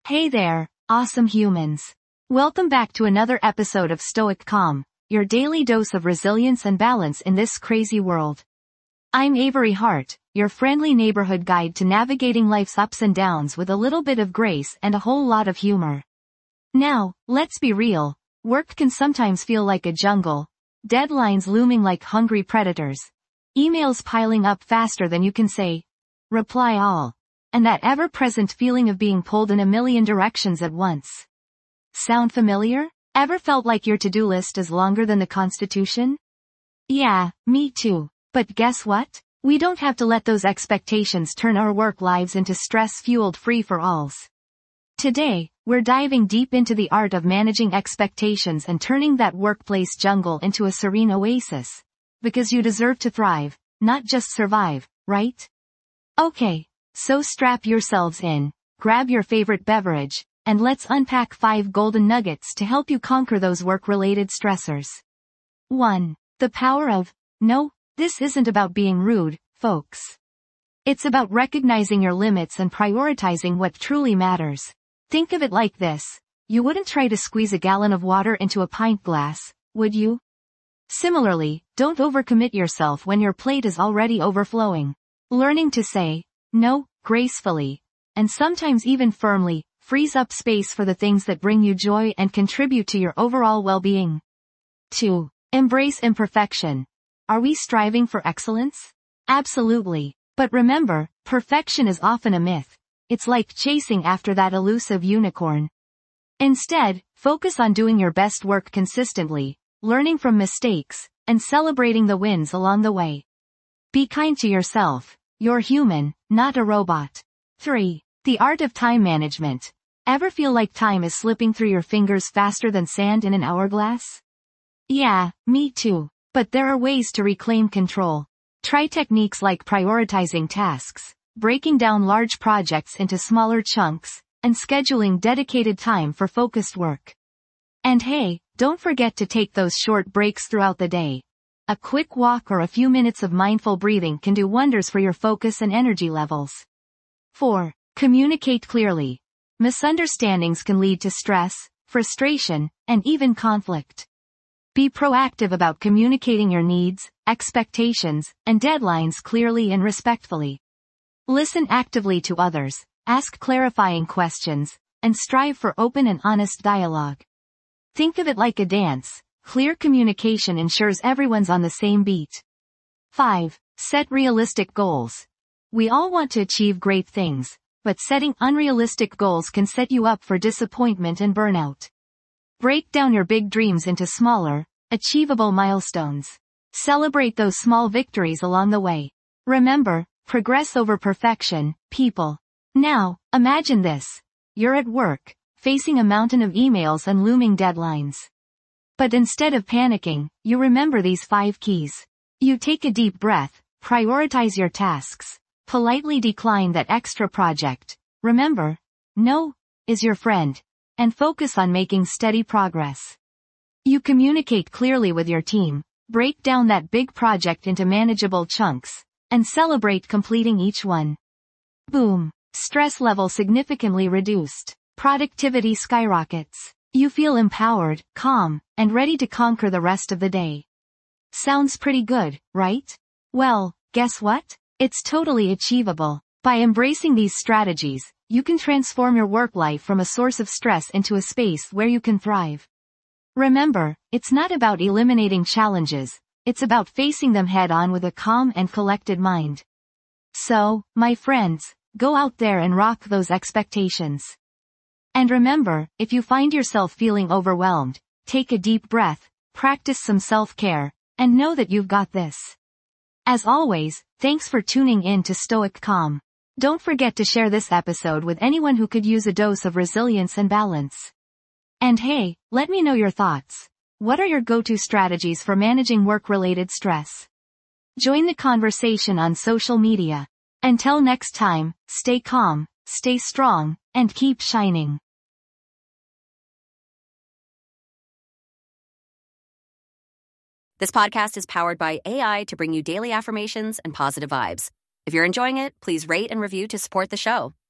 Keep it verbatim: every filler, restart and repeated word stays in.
Hey there, awesome humans. Welcome back to another episode of Stoic Calm, your daily dose of resilience and balance in this crazy world. I'm Avery Hart, your friendly neighborhood guide to navigating life's ups and downs with a little bit of grace and a whole lot of humor. Now, let's be real, work can sometimes feel like a jungle, deadlines looming like hungry predators, emails piling up faster than you can say, reply all. And that ever-present feeling of being pulled in a million directions at once. Sound familiar? Ever felt like your to-do list is longer than the Constitution? Yeah, me too. But guess what? We don't have to let those expectations turn our work lives into stress-fueled free-for-alls. Today, we're diving deep into the art of managing expectations and turning that workplace jungle into a serene oasis. Because you deserve to thrive, not just survive, right? Okay. So strap yourselves in, grab your favorite beverage, and let's unpack five golden nuggets to help you conquer those work-related stressors. one. The power of, no, this isn't about being rude, folks. It's about recognizing your limits and prioritizing what truly matters. Think of it like this. You wouldn't try to squeeze a gallon of water into a pint glass, would you? Similarly, don't overcommit yourself when your plate is already overflowing. Learning to say, no, gracefully, and sometimes even firmly, frees up space for the things that bring you joy and contribute to your overall well-being. two. Embrace imperfection. Are we striving for excellence? Absolutely. But remember, perfection is often a myth. It's like chasing after that elusive unicorn. Instead, focus on doing your best work consistently, learning from mistakes, and celebrating the wins along the way. Be kind to yourself. You're human, not a robot. three. The art of time management. Ever feel like time is slipping through your fingers faster than sand in an hourglass? Yeah, me too. But there are ways to reclaim control. Try techniques like prioritizing tasks, breaking down large projects into smaller chunks, and scheduling dedicated time for focused work. And hey, don't forget to take those short breaks throughout the day. A quick walk or a few minutes of mindful breathing can do wonders for your focus and energy levels. four. Communicate clearly. Misunderstandings can lead to stress, frustration, and even conflict. Be proactive about communicating your needs, expectations, and deadlines clearly and respectfully. Listen actively to others, ask clarifying questions, and strive for open and honest dialogue. Think of it like a dance. Clear communication ensures everyone's on the same beat. five. Set realistic goals. We all want to achieve great things, but setting unrealistic goals can set you up for disappointment and burnout. Break down your big dreams into smaller, achievable milestones. Celebrate those small victories along the way. Remember, progress over perfection, people. Now, imagine this. You're at work, facing a mountain of emails and looming deadlines. But instead of panicking, you remember these five keys. You take a deep breath, prioritize your tasks, politely decline that extra project. Remember, no is your friend, and focus on making steady progress. You communicate clearly with your team, break down that big project into manageable chunks, and celebrate completing each one. Boom! Stress level significantly reduced. Productivity skyrockets. You feel empowered, calm, and ready to conquer the rest of the day. Sounds pretty good, right? Well, guess what? It's totally achievable. By embracing these strategies, you can transform your work life from a source of stress into a space where you can thrive. Remember, it's not about eliminating challenges, it's about facing them head-on with a calm and collected mind. So, my friends, go out there and rock those expectations. And remember, if you find yourself feeling overwhelmed, take a deep breath, practice some self-care, and know that you've got this. As always, thanks for tuning in to Stoic Calm. Don't forget to share this episode with anyone who could use a dose of resilience and balance. And hey, let me know your thoughts. What are your go-to strategies for managing work-related stress? Join the conversation on social media. Until next time, stay calm, stay strong, and keep shining. This podcast is powered by A I to bring you daily affirmations and positive vibes. If you're enjoying it, please rate and review to support the show.